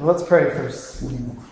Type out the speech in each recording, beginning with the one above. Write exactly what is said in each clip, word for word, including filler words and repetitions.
Let's pray first.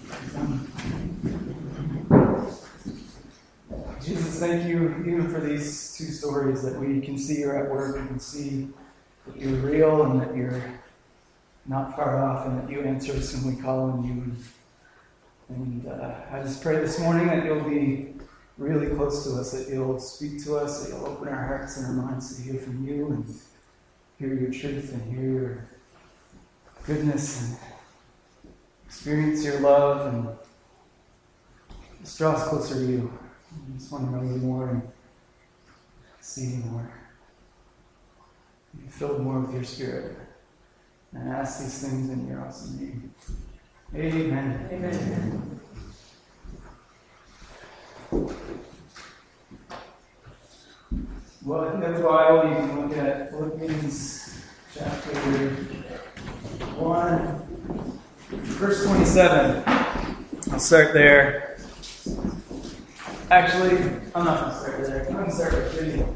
Jesus, thank you even for these two stories that we can see you're at work, we can see that you're real and that you're not far off and that you answer us when we call on you. And uh, I just pray this morning that you'll be really close to us, that you'll speak to us, that you'll open our hearts and our minds to hear from you and hear your truth and hear your goodness and experience your love and just draw us closer to you. I just want to know you more and see you more. Be filled more with your Spirit. And I ask these things in your awesome name. Amen. Amen. Well, if you have the Bible, you can look at Philippians chapter one, verse twenty-seven. I'll start there. Actually, I'm not going to start there. I'm going to start with video.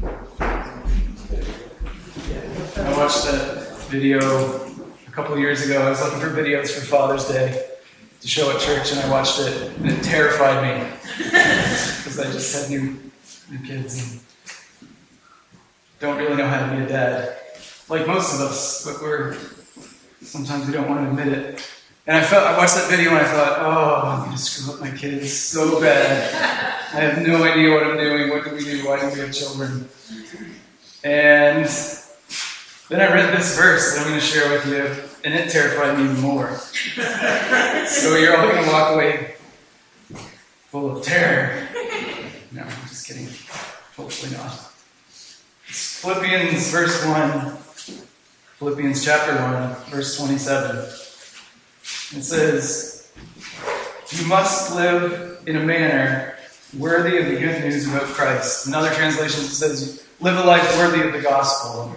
I watched that video a couple of years ago. I was looking for videos for Father's Day to show at church, and I watched it, and it terrified me because I just had new, new kids and don't really know how to be a dad. Like most of us, but we're sometimes we don't want to admit it. And I felt I watched that video and I thought, oh, I'm going to screw up my kids so bad. I have no idea what I'm doing. What do we do? Why do we have children? And then I read this verse that I'm going to share with you, and it terrified me even more. So you're all going to walk away full of terror. No, I'm just kidding. Hopefully not. It's Philippians verse one. Philippians chapter one, verse twenty-seven. It says, "You must live in a manner worthy of the good news about Christ." In other translations it says, "Live a life worthy of the gospel."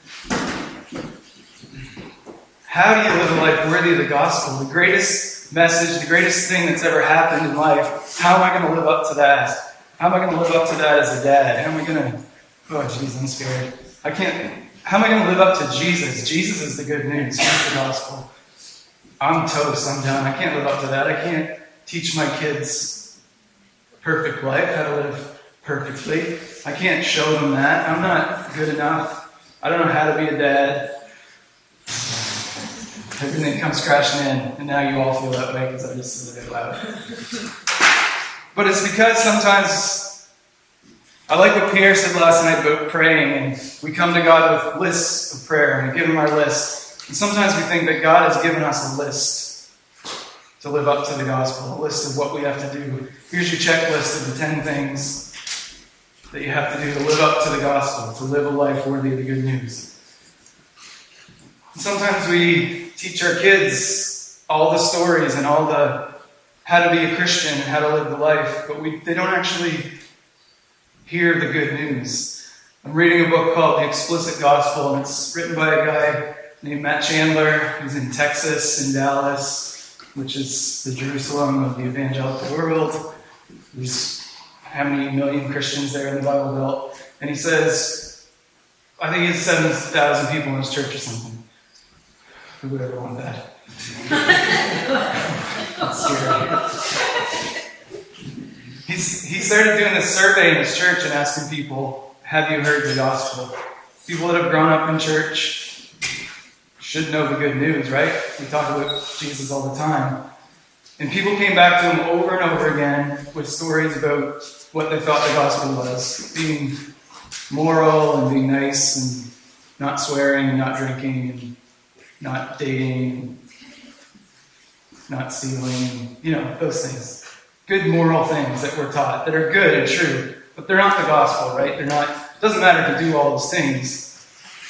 How do you live a life worthy of the gospel? The greatest message, the greatest thing that's ever happened in life. How am I going to live up to that? How am I going to live up to that as a dad? How am I going to... Oh, jeez, I'm scared. I can't... How am I going to live up to Jesus? Jesus is the good news. He's the gospel. I'm toast. I'm done. I can't live up to that. I can't teach my kids a perfect life, how to live perfectly. I can't show them that. I'm not good enough. I don't know how to be a dad. Everything comes crashing in, and now you all feel that way because I just said it out loud. But it's because sometimes, I like what Pierre said last night about praying, and we come to God with lists of prayer, and we give him our list. And sometimes we think that God has given us a list to live up to the gospel, a list of what we have to do. Here's your checklist of the ten things that you have to do to live up to the gospel, to live a life worthy of the good news. And sometimes we teach our kids all the stories and all the how to be a Christian and how to live the life, but we they don't actually hear the good news. I'm reading a book called The Explicit Gospel, and it's written by a guy named Matt Chandler. He's in Texas, in Dallas, which is the Jerusalem of the evangelical world. There's how many million Christians there in the Bible Belt? And he says, I think he has seven thousand people in his church or something. Who would ever want that? That's scary. He's, he started doing this survey in his church and asking people, have you heard the gospel? People that have grown up in church should know the good news, right? We talk about Jesus all the time. And people came back to him over and over again with stories about what they thought the gospel was. Being moral and being nice and not swearing and not drinking and not dating, not stealing, you know, those things. Good moral things that we're taught that are good and true, but they're not the gospel, right? They're not, it doesn't matter if you do all those things.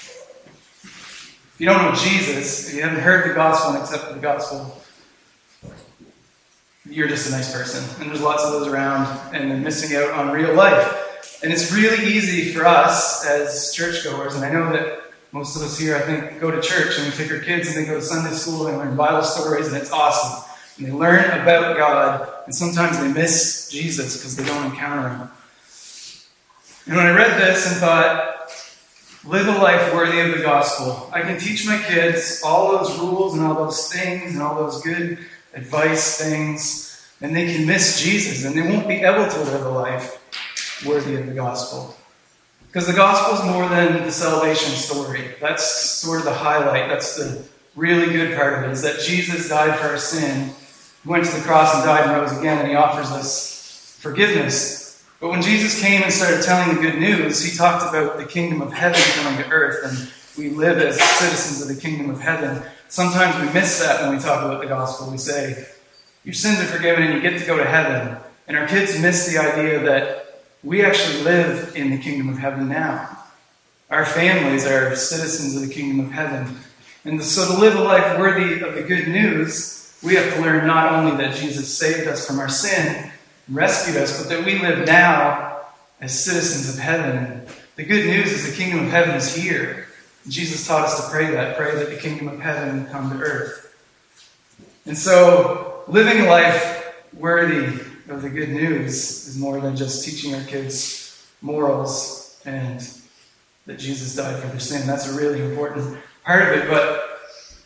If you don't know Jesus, if you haven't heard the gospel and accepted the gospel, you're just a nice person. And there's lots of those around, and they're missing out on real life. And it's really easy for us as churchgoers, and I know that most of us here, I think, go to church and we take our kids and they go to Sunday school and learn Bible stories, and it's awesome. And they learn about God, and sometimes they miss Jesus because they don't encounter him. And when I read this and thought, live a life worthy of the gospel. I can teach my kids all those rules and all those things and all those good advice things, and they can miss Jesus, and they won't be able to live a life worthy of the gospel. Because the gospel is more than the salvation story. That's sort of the highlight. That's the really good part of it, is that Jesus died for our sin. He went to the cross and died and rose again, and he offers us forgiveness. But when Jesus came and started telling the good news, he talked about the kingdom of heaven coming to earth, and we live as citizens of the kingdom of heaven. Sometimes we miss that when we talk about the gospel. We say, your sins are forgiven and you get to go to heaven. And our kids miss the idea that we actually live in the kingdom of heaven now. Our families are citizens of the kingdom of heaven. And so to live a life worthy of the good news, we have to learn not only that Jesus saved us from our sin and rescued us, but that we live now as citizens of heaven. The good news is the kingdom of heaven is here. Jesus taught us to pray that. Pray that the kingdom of heaven come to earth. And so living a life worthy of the good news is more than just teaching our kids morals and that Jesus died for their sin. That's a really important part of it, but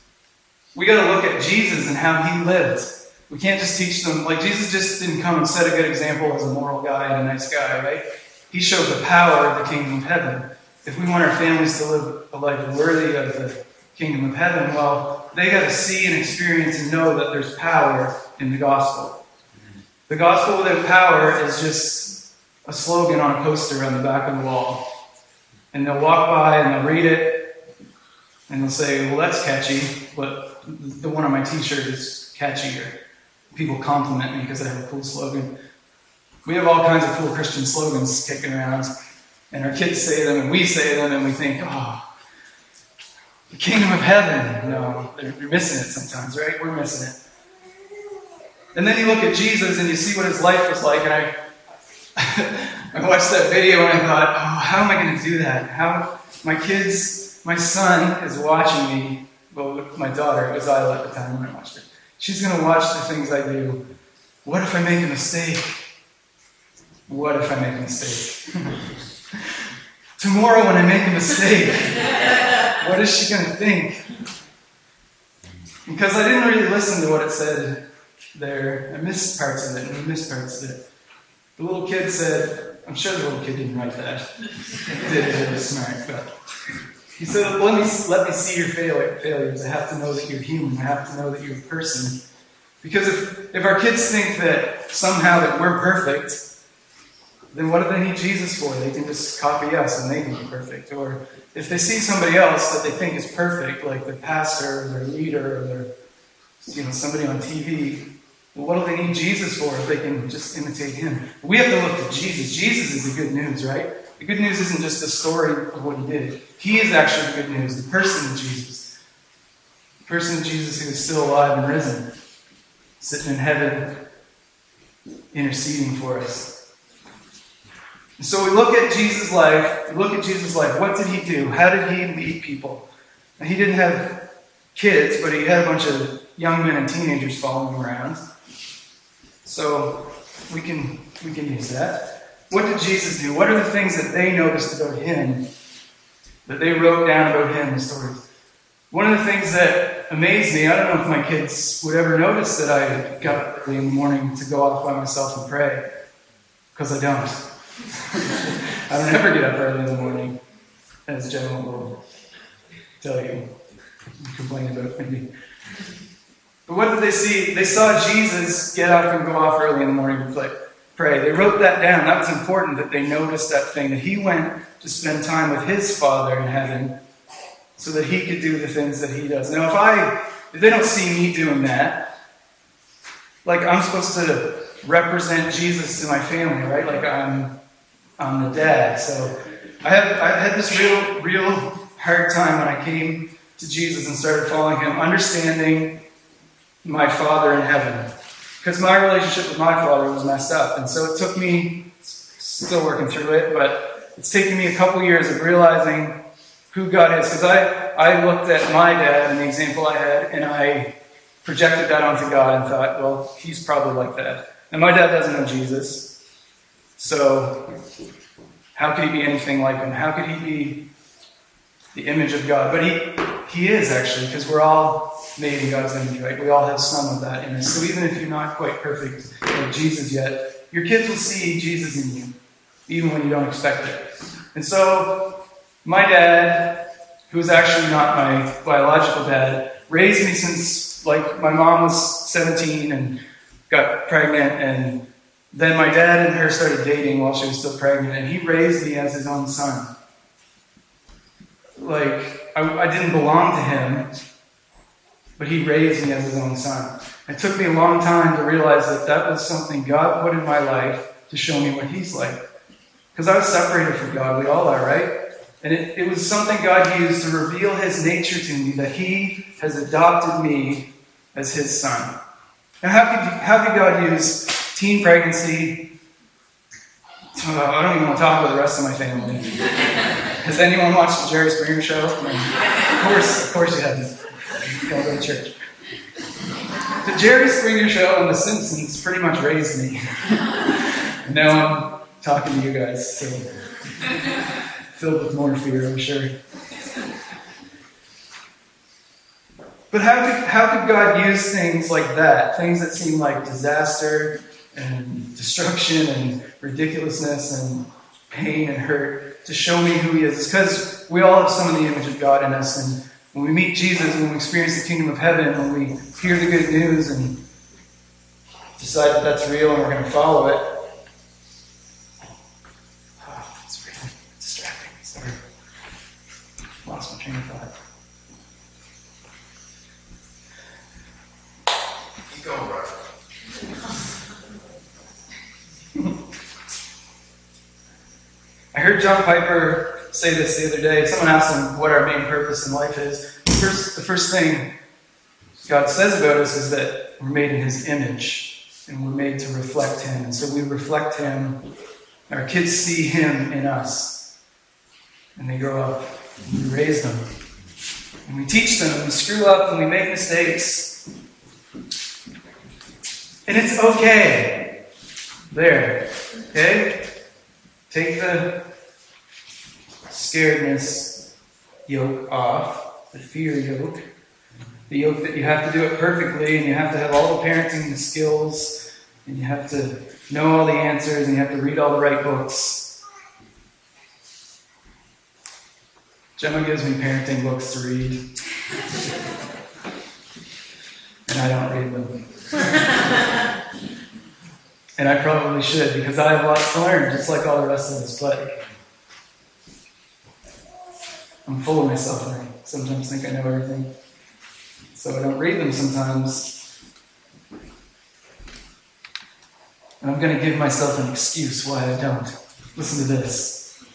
we got to look at Jesus and how he lived. We can't just teach them, like Jesus just didn't come and set a good example as a moral guy and a nice guy, right? He showed the power of the kingdom of heaven. If we want our families to live a life worthy of the kingdom of heaven, well, they got to see and experience and know that there's power in the gospel. The gospel without power is just a slogan on a poster on the back of the wall. And they'll walk by and they'll read it and they'll say, well, that's catchy, but the one on my t-shirt is catchier. People compliment me because I have a cool slogan. We have all kinds of cool Christian slogans kicking around, and our kids say them and we say them and we think, oh, the kingdom of heaven. No, you're missing it sometimes, right? We're missing it. And then you look at Jesus and you see what his life was like. And I, I watched that video and I thought, oh, how am I going to do that? How my kids, my son is watching me. Well, my daughter, it was Isla at the time when I watched it. She's going to watch the things I do. What if I make a mistake? What if I make a mistake? Tomorrow when I make a mistake, what is she going to think? Because I didn't really listen to what it said there. I missed parts of it, and I missed parts of it. The little kid said, I'm sure the little kid didn't write that. He did, it was smart, but he said, let me, let me see your fail- failures. I have to know that you're human. I have to know that you're a person. Because if, if our kids think that somehow that we're perfect, then what do they need Jesus for? They can just copy us and they can be perfect. Or if they see somebody else that they think is perfect, like the pastor or their leader or their, you know, somebody on T V, well, what do they need Jesus for if they can just imitate him? We have to look to Jesus. Jesus is the good news, right? The good news isn't just the story of what he did. He is actually the good news, the person of Jesus. The person of Jesus who is still alive and risen, sitting in heaven, interceding for us. And so we look at Jesus' life, we look at Jesus' life. What did he do? How did he lead people? And he didn't have kids, but he had a bunch of young men and teenagers following him around. So we can we can use that. What did Jesus do? What are the things that they noticed about him, that they wrote down about him in stories? One of the things that amazed me, I don't know if my kids would ever notice that I got up early in the morning to go off by myself and pray, because I don't. I don't ever get up early in the morning, as General will tell you. You complain about me. But what did they see? They saw Jesus get up and go off early in the morning to play, pray. They wrote that down. That was important, that they noticed that thing, that he went to spend time with his Father in heaven so that he could do the things that he does. Now, if I, if they don't see me doing that, like I'm supposed to represent Jesus to my family, right? Like I'm, I'm the dad. So I had, I had this real, real hard time when I came to Jesus and started following him, understanding my Father in heaven. Because my relationship with my Father was messed up. And so it took me, still working through it, but it's taken me a couple years of realizing who God is. Because I, I looked at my dad and the example I had, and I projected that onto God and thought, well, he's probably like that. And my dad doesn't know Jesus. So how could he be anything like him? How could he be the image of God. But he, he is actually, because we're all made in God's image, right? We all have some of that in us. So even if you're not quite perfect like Jesus yet, your kids will see Jesus in you, even when you don't expect it. And so my dad, who was actually not my biological dad, raised me since, like, my mom was seventeen and got pregnant, and then my dad and her started dating while she was still pregnant, and he raised me as his own son. Like, I, I didn't belong to him, but he raised me as his own son. It took me a long time to realize that that was something God put in my life to show me what he's like. Because I was separated from God. We all are, right? And it, it was something God used to reveal his nature to me, that he has adopted me as his son. Now, how could, how could God use teen pregnancy? Uh, I don't even want to talk about the rest of my family. Has anyone watched the Jerry Springer show? Of course, of course you haven't. You don't go to church. The Jerry Springer show and The Simpsons pretty much raised me. And now I'm talking to you guys, so filled with more fear, I'm sure. But how could, how could God use things like that, things that seem like disaster and destruction and ridiculousness and pain and hurt, to show me who he is? It's because we all have some of the image of God in us, and when we meet Jesus, when we experience the kingdom of heaven, when we hear the good news and decide that that's real and we're going to follow it, oh, it's really distracting. Sorry. Lost my train of thought. Keep going, bro. I heard John Piper say this the other day. Someone asked him what our main purpose in life is. The first, the first thing God says about us is that we're made in his image, and we're made to reflect him. And so we reflect him. Our kids see him in us. And they grow up, and we raise them. And we teach them, and we screw up, and we make mistakes. And it's okay. There. Okay? Take the scaredness yoke off, the fear yoke, the yoke that you have to do it perfectly, and you have to have all the parenting the skills, and you have to know all the answers, and you have to read all the right books. Gemma gives me parenting books to read, and I don't read them. And I probably should, because I have lots to learn, just like all the rest of us, but I'm full of myself, and I sometimes think I know everything. So I don't read them sometimes. And I'm going to give myself an excuse why I don't. Listen to this.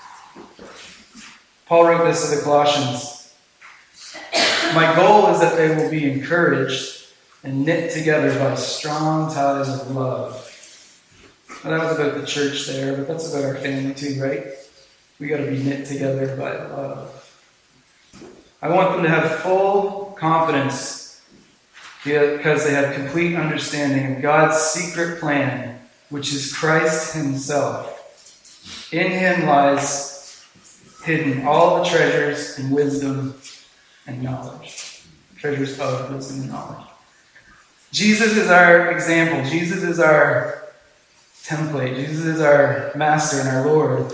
Paul wrote this to the Colossians. My goal is that they will be encouraged and knit together by strong ties of love. Well, that was about the church there, but that's about our family too, right? We got to be knit together by love. I want them to have full confidence because they have complete understanding of God's secret plan, which is Christ himself. In him lies hidden all the treasures and wisdom and knowledge. Treasures of wisdom and knowledge. Jesus is our example. Jesus is our template. Jesus is our master and our Lord.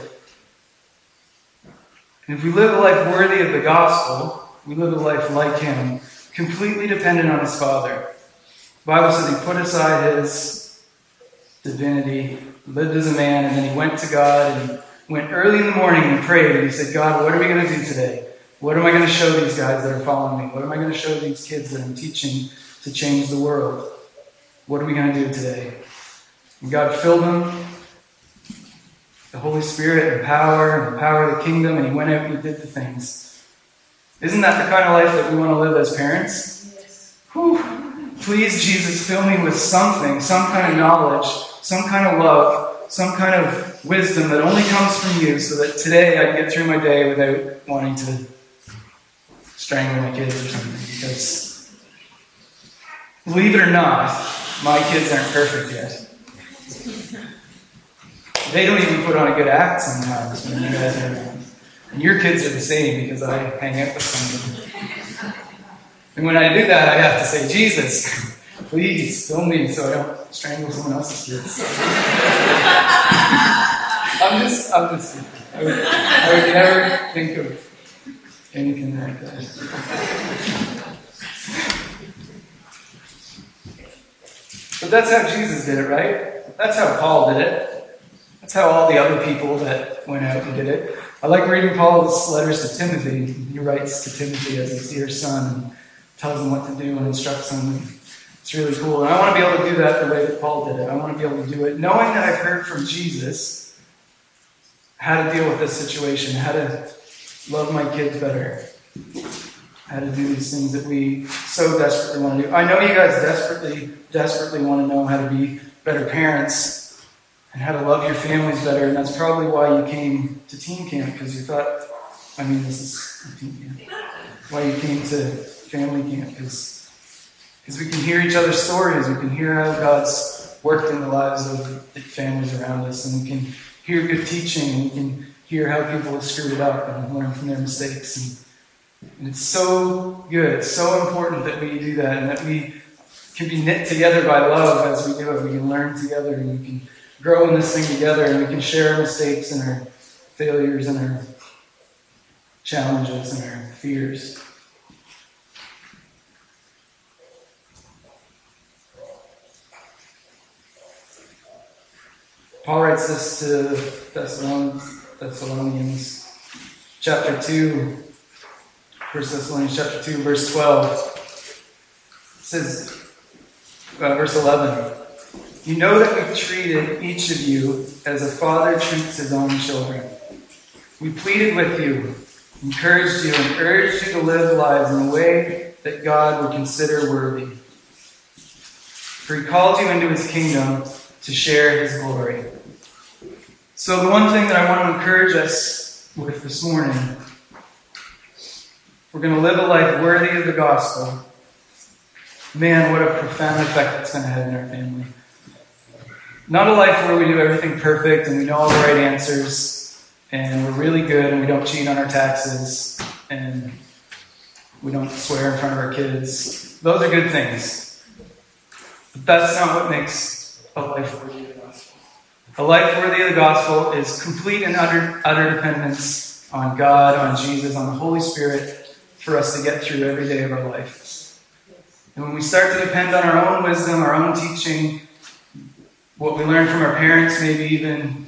And if we live a life worthy of the gospel, we live a life like him, completely dependent on his Father. The Bible says he put aside his divinity, lived as a man, and then he went to God and went early in the morning and prayed. And he said, God, what are we going to do today? What am I going to show these guys that are following me? What am I going to show these kids that I'm teaching to change the world? What are we going to do today? And God filled him with the Holy Spirit and power and the power of the kingdom, and he went out and he did the things. Isn't that the kind of life that we want to live as parents? Yes. Whew. Please, Jesus, fill me with something, some kind of knowledge, some kind of love, some kind of wisdom that only comes from you, so that today I can get through my day without wanting to strangle my kids or something. Because, believe it or not, my kids aren't perfect yet. They don't even put on a good act sometimes when you guys are around. And your kids are the same because I hang out with some of them. And when I do that, I have to say, Jesus, please fill me so I don't strangle someone else's kids. I'm just, I'm just, I would, I would never think of anything like that. But that's how Jesus did it, right? That's how Paul did it. That's how all the other people that went out and did it. I like reading Paul's letters to Timothy. He writes to Timothy as his dear son and tells him what to do and instructs him. It's really cool. And I want to be able to do that the way that Paul did it. I want to be able to do it knowing that I've heard from Jesus how to deal with this situation, how to love my kids better, how to do these things that we so desperately want to do. I know you guys desperately, desperately want to know how to be better parents and how to love your families better, and that's probably why you came to teen camp, because you thought, I mean, this is teen camp, why you came to family camp, because we can hear each other's stories, we can hear how God's worked in the lives of the families around us, and we can hear good teaching, and we can hear how people have screwed it up and learn from their mistakes. And, and it's so good, it's so important that we do that, and that we can be knit together by love as we do it. We can learn together, and we can grow in this thing together, and we can share our mistakes and our failures and our challenges and our fears. Paul writes this to Thessalonians chapter two, First Thessalonians chapter two, verse twelve. It says, uh, verse eleven, "You know that we treated each of you as a father treats his own children. We pleaded with you, encouraged you, and urged you to live lives in a way that God would consider worthy. For he called you into his kingdom to share his glory." So the one thing that I want to encourage us with this morning, we're going to live a life worthy of the gospel. Man, what a profound effect that's going to have in our family. Not a life where we do everything perfect and we know all the right answers and we're really good and we don't cheat on our taxes and we don't swear in front of our kids. Those are good things. But that's not what makes a life worthy of the gospel. A life worthy of the gospel is complete and utter, utter dependence on God, on Jesus, on the Holy Spirit for us to get through every day of our life. And when we start to depend on our own wisdom, our own teaching, what we learn from our parents, maybe even,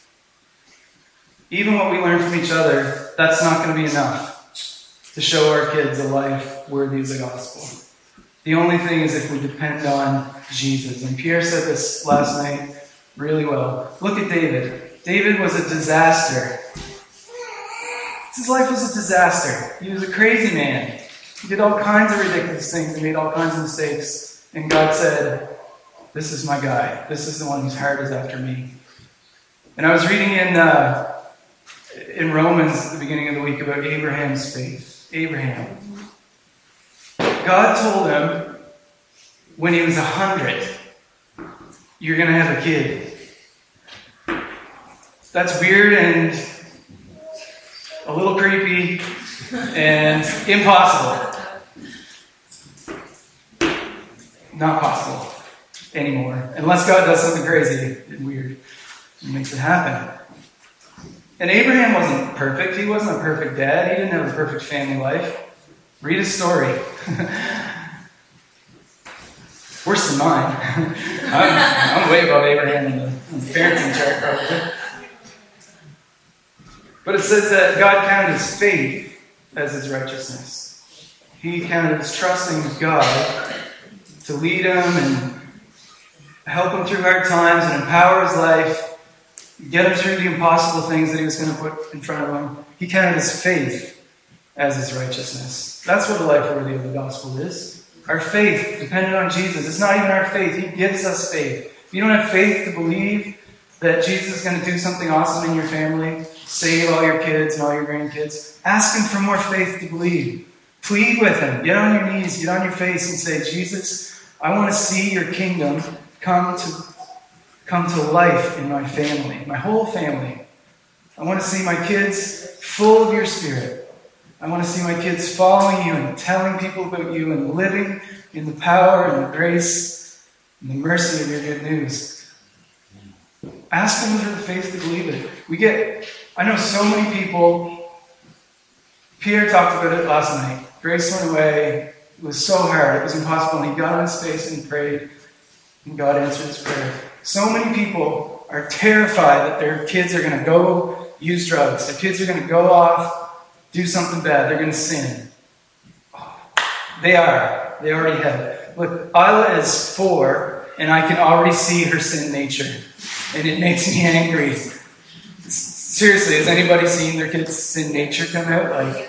even what we learn from each other, that's not going to be enough to show our kids a life worthy of the gospel. The only thing is if we depend on Jesus. And Pierre said this last night really well. Look at David. David was a disaster. His life was a disaster. He was a crazy man. He did all kinds of ridiculous things and made all kinds of mistakes. And God said, "This is my guy. This is the one whose heart is after me." And I was reading in uh, in Romans at the beginning of the week about Abraham's faith. Abraham. God told him when he was a hundred, "You're going to have a kid." That's weird and a little creepy and impossible. Not possible anymore. Unless God does something crazy and weird and makes it happen. And Abraham wasn't perfect. He wasn't a perfect dad. He didn't have a perfect family life. Read his story. Worse than mine. I'm, I'm way above Abraham in the, in the parenting chart, probably. But it says that God counted his faith as his righteousness. He counted his trusting God to lead him and help him through hard times and empower his life, get him through the impossible things that he was going to put in front of him. He counted his faith as his righteousness. That's what a life worthy of the gospel is. Our faith dependent on Jesus. It's not even our faith. He gives us faith. If you don't have faith to believe that Jesus is going to do something awesome in your family, save all your kids and all your grandkids, ask him for more faith to believe. Plead with him. Get on your knees, get on your face and say, "Jesus, I want to see your kingdom come to, come to life in my family, my whole family. I want to see my kids full of your Spirit. I want to see my kids following you and telling people about you and living in the power and the grace and the mercy of your good news. Ask them for the faith to believe it. We get, I know so many people, Pierre talked about it last night. Grace went away. It was so hard. It was impossible. And he got on his face and he prayed. And God answered his prayer. So many people are terrified that their kids are going to go use drugs. Their kids are going to go off, do something bad. They're going to sin. They are. They already have. Look, Isla is four, and I can already see her sin nature. And it makes me angry. Seriously, has anybody seen their kids' sin nature come out? Like,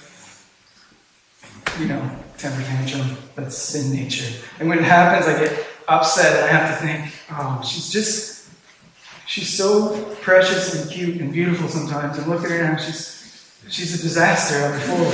you know, temper tantrum. That's sin nature. And when it happens, I get upset and I have to think, oh, she's just, she's so precious and cute and beautiful sometimes. And look at her now, she's, she's a disaster on the floor.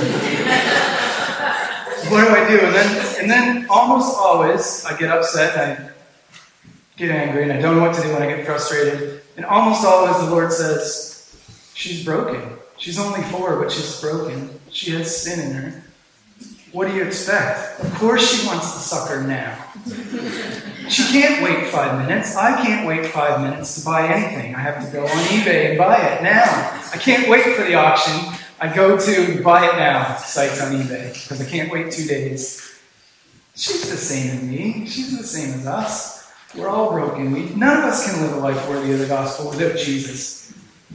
What do I do? And then, and then almost always I get upset and I get angry and I don't know what to do when I get frustrated. And almost always the Lord says, she's broken. She's only four, but she's broken. She has sin in her. What do you expect? Of course she wants the sucker now. She can't wait five minutes. I can't wait five minutes to buy anything. I have to go on eBay and buy it now. I can't wait for the auction. I go to buy it now sites on eBay because I can't wait two days. She's the same as me. She's the same as us. We're all broken. We, none of us can live a life worthy of the gospel without Jesus.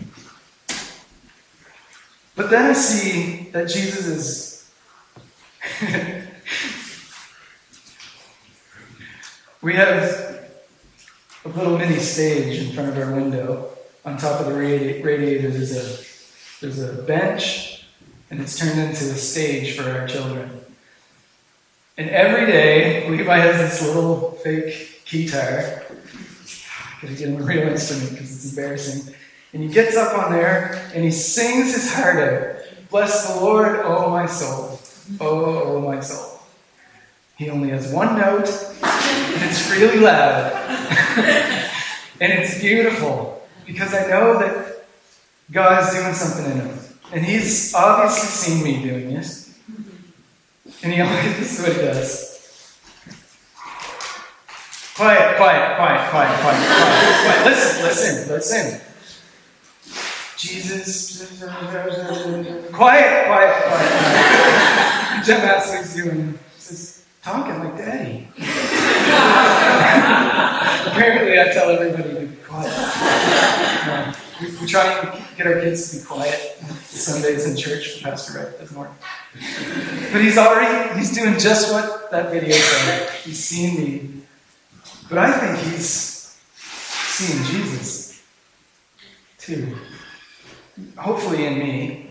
But then I see that Jesus is we have a little mini stage in front of our window. On top of the radi- radiator there's a, there's a bench, and it's turned into a stage for our children. And every day, Levi has this little fake guitar. I gotta get him a real instrument because it's embarrassing. And he gets up on there and he sings his heart out. Bless the Lord, oh my soul. Oh, oh my soul. He only has one note, and it's really loud. And it's beautiful, because I know that God is doing something in him. And he's obviously seen me doing this. And he always, this is what he does. Quiet, quiet, quiet, quiet, quiet, quiet, quiet. Listen, listen, listen. Jesus. Quiet, quiet, quiet, quiet. Jeff asks what he's doing. He says, talking like Daddy. Apparently, I tell everybody to be quiet. Um, we, we try to get our kids to be quiet Sundays in church. Pastor Rick doesn't work. But he's already, he's doing just what that video said. He's seen me. But I think he's seeing Jesus, too. Hopefully in me.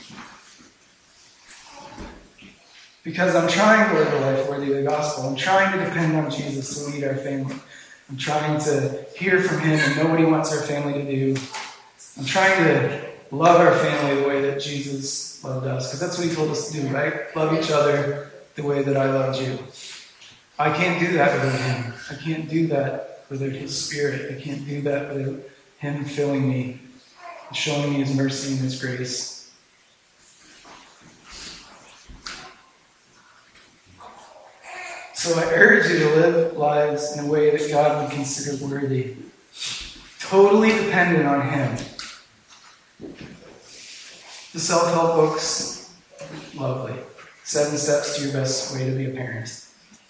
Because I'm trying to live a life worthy of the gospel. I'm trying to depend on Jesus to lead our family. I'm trying to hear from him and know what he wants our family to do. I'm trying to love our family the way that Jesus loved us. Because that's what he told us to do, right? Love each other the way that I loved you. I can't do that without him. I can't do that without his Spirit. I can't do that without him filling me, showing me his mercy and his grace. So I urge you to live lives in a way that God would consider worthy. Totally dependent on him. The self-help books, lovely. Seven steps to your best way to be a parent.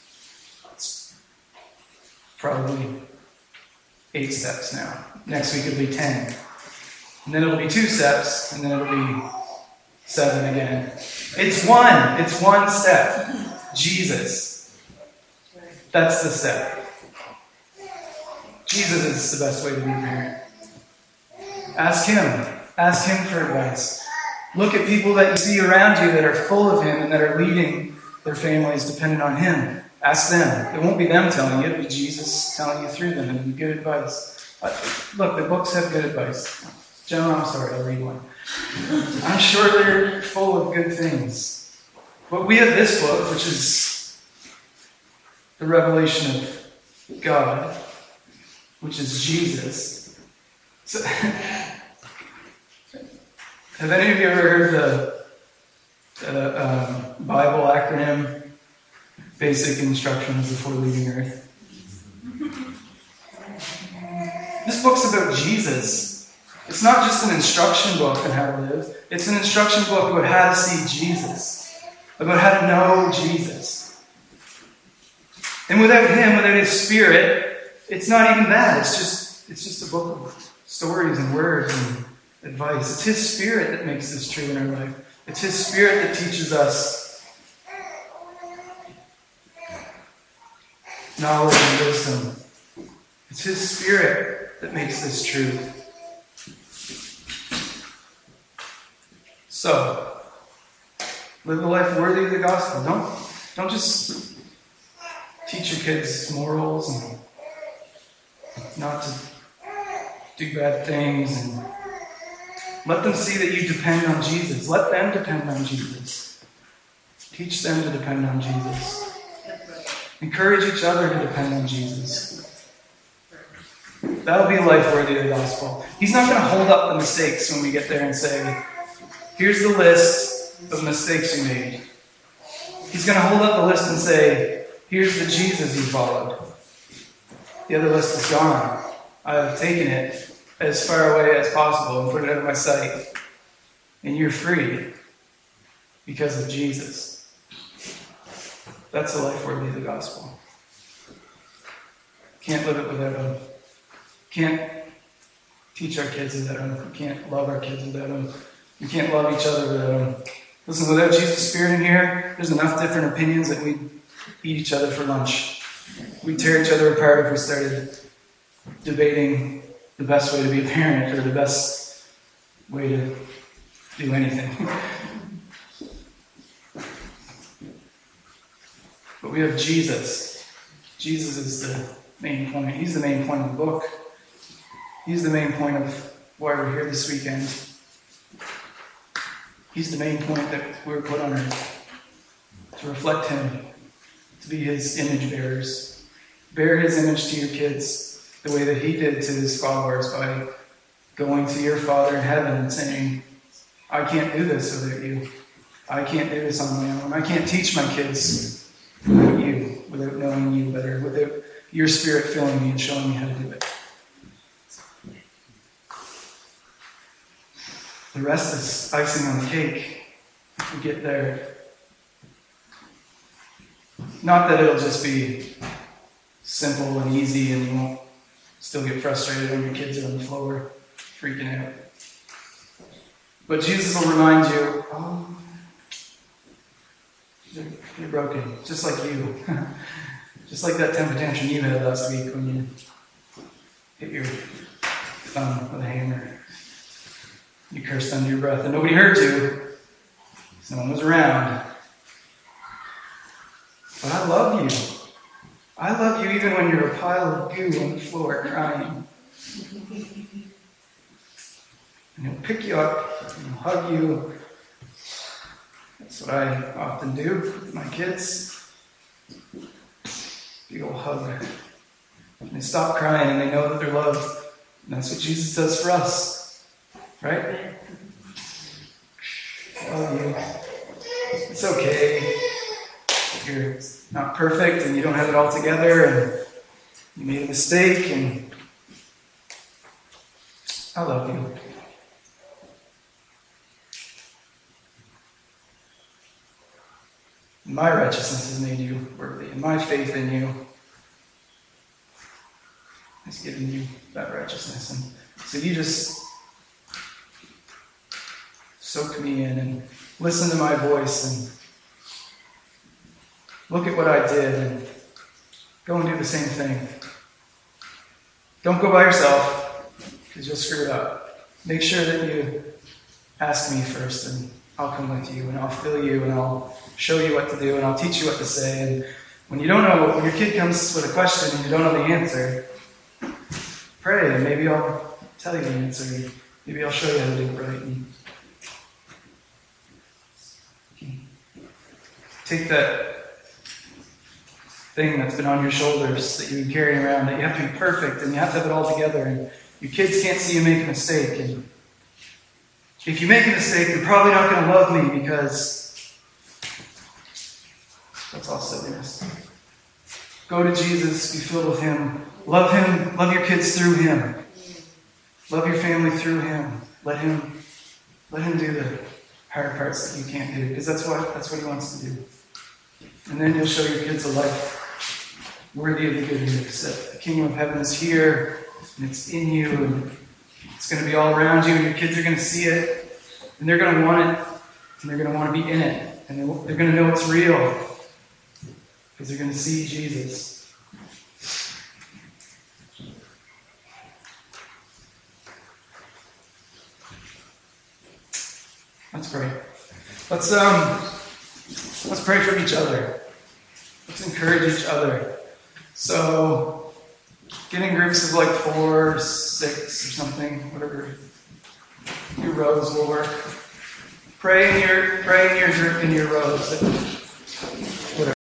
Probably eight steps now. Next week it'll be ten. And then it'll be two steps, and then it'll be seven again. It's one. It's one step. Jesus. That's the step. Jesus is the best way to be a parent. Ask him. Ask him for advice. Look at people that you see around you that are full of him and that are leading their families dependent on him. Ask them. It won't be them telling you. It'll be Jesus telling you through them and be good advice. Look, the books have good advice. Joan, I'm sorry, I'll read one. I'm sure they're full of good things. But we have this book, which is the revelation of God, which is Jesus. So, Have any of you ever heard the, the um, Bible acronym, Basic Instructions Before Leaving Earth? This book's about Jesus. It's not just an instruction book on how to live. It's an instruction book about how to see Jesus, about how to know Jesus. And without Him, without His Spirit, it's not even that. It's just, it's just a book of stories and words and advice. It's His Spirit that makes this true in our life. It's His Spirit that teaches us knowledge and wisdom. It's His Spirit that makes this true. So, live a life worthy of the gospel. Don't, don't just teach your kids morals and not to do bad things, and let them see that you depend on Jesus. Let them depend on Jesus. Teach them to depend on Jesus. Encourage each other to depend on Jesus. That'll be a life worthy of the gospel. He's not going to hold up the mistakes when we get there and say, here's the list of mistakes you made. He's going to hold up the list and say, here's the Jesus you followed. The other list is gone. I've taken it as far away as possible and put it out of my sight. And you're free because of Jesus. That's a life worthy of the gospel. Can't live it without Him. Can't teach our kids without Him. We can't love our kids without Him. We can't love each other without Him. Listen, without Jesus' Spirit in here, there's enough different opinions that we'd eat each other for lunch. We'd tear each other apart if we started debating the best way to be a parent or the best way to do anything. But we have Jesus. Jesus is the main point. He's the main point of the book. He's the main point of why we're here this weekend. He's the main point that we're put on earth. To reflect Him. To be His image bearers. Bear His image to your kids the way that He did to His followers by going to your Father in heaven and saying, I can't do this without you. I can't do this on my own. I can't teach my kids without you, without knowing you better, without your Spirit filling me and showing me how to do it. The rest is icing on the cake if we get there. Not that it'll just be simple and easy and you won't still get frustrated when your kids are on the floor freaking out. But Jesus will remind you, oh, you're, you're broken, just like you. Just like that temper tantrum you had last week when you hit your thumb with a hammer. You cursed under your breath and nobody heard you. No one was around. But I love you. I love you even when you're a pile of goo on the floor crying. And He'll pick you up and hug you. That's what I often do with my kids. Big old hug. And they stop crying and they know that they're loved. And that's what Jesus does for us. Right? I love you. It's okay. You're not perfect and you don't have it all together and you made a mistake, and I love you. My righteousness has made you worthy, and my faith in you has given you that righteousness. And so you just soak me in and listen to my voice and look at what I did and go and do the same thing. Don't go by yourself, because you'll screw it up. Make sure that you ask me first, and I'll come with you, and I'll fill you, and I'll show you what to do, and I'll teach you what to say. And when you don't know, when your kid comes with a question and you don't know the answer, pray, and maybe I'll tell you the answer. Maybe I'll show you how to do it right. And take that thing that's been on your shoulders that you've been carrying around, that you have to be perfect and you have to have it all together, and your kids can't see you make a mistake, and if you make a mistake, they're probably not going to love me because that's all silliness. Go to Jesus, be filled with Him. Love Him, love your kids through Him. Love your family through Him. Let Him, let Him do the hard parts that you can't do, because that's what that's what He wants to do. And then you'll show your kids a life worthy of the good news, that the kingdom of heaven is here, and it's in you, and it's going to be all around you, and your kids are going to see it, and they're going to want it, and they're going to want to be in it, and they're going to know it's real, because they're going to see Jesus. Let's pray. Let's um, let's pray for each other. Let's encourage each other. So, get in groups of like four, six, or something, whatever your rows will work. Pray in your pray in your group in your rows.